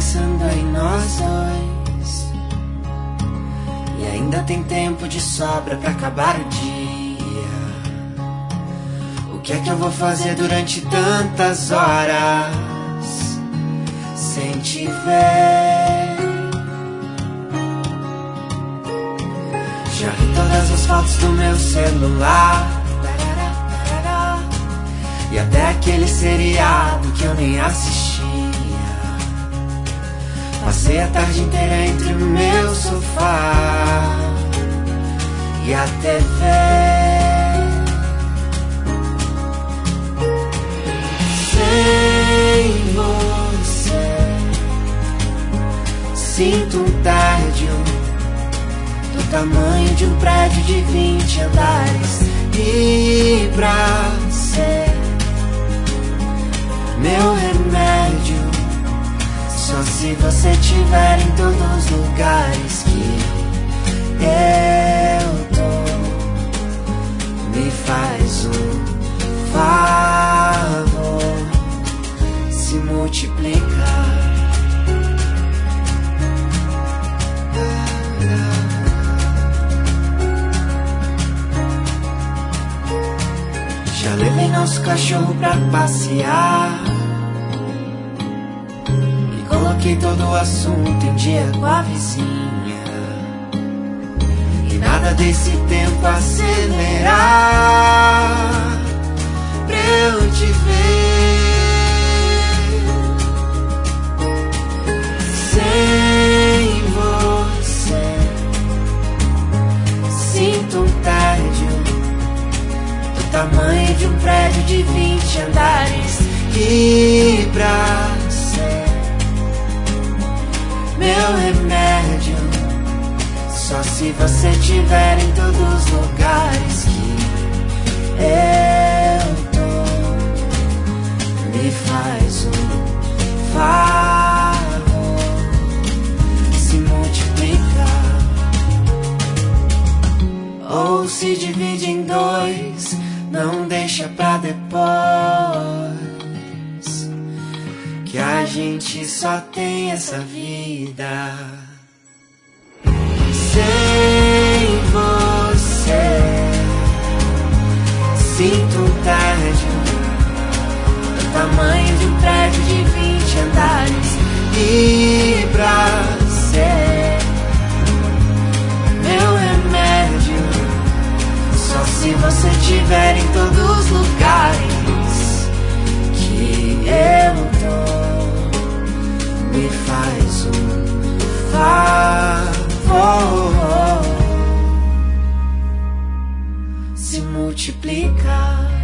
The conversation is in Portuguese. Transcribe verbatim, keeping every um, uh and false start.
pensando em nós dois. E ainda tem tempo de sobra pra acabar o dia. O que é que eu vou fazer durante tantas horas sem te ver? Já vi todas as fotos do meu celular, e até aquele seriado que eu nem assistia. Passei a tarde inteira entre o meu sofá e a T V. Sem você sinto um tédio do tamanho de um prédio de vinte andares. E pra ser meu remédio, só se você tiver em todos os lugares que eu tô. Me faz um favor, se multiplicar. Já levei nosso cachorro pra passear e coloquei todo o assunto em dia com a vizinha. E nada desse tempo acelerar pra eu te ver. Sem você sinto um tédio do tamanho de um prédio de vinte andares. E pra ser meu remédio, só se você tiver em todos os lugares que eu tô. Me faz um favor, se multiplicar. Ou se divide em dois, não deixa pra depois, que a gente só tem essa vida. Sem você sinto um tédio do tamanho de um prédio de vinte andares. E pra ser meu remédio, só se você tiver em todos os lugares que eu tô. Me faz um favor, se multiplicar.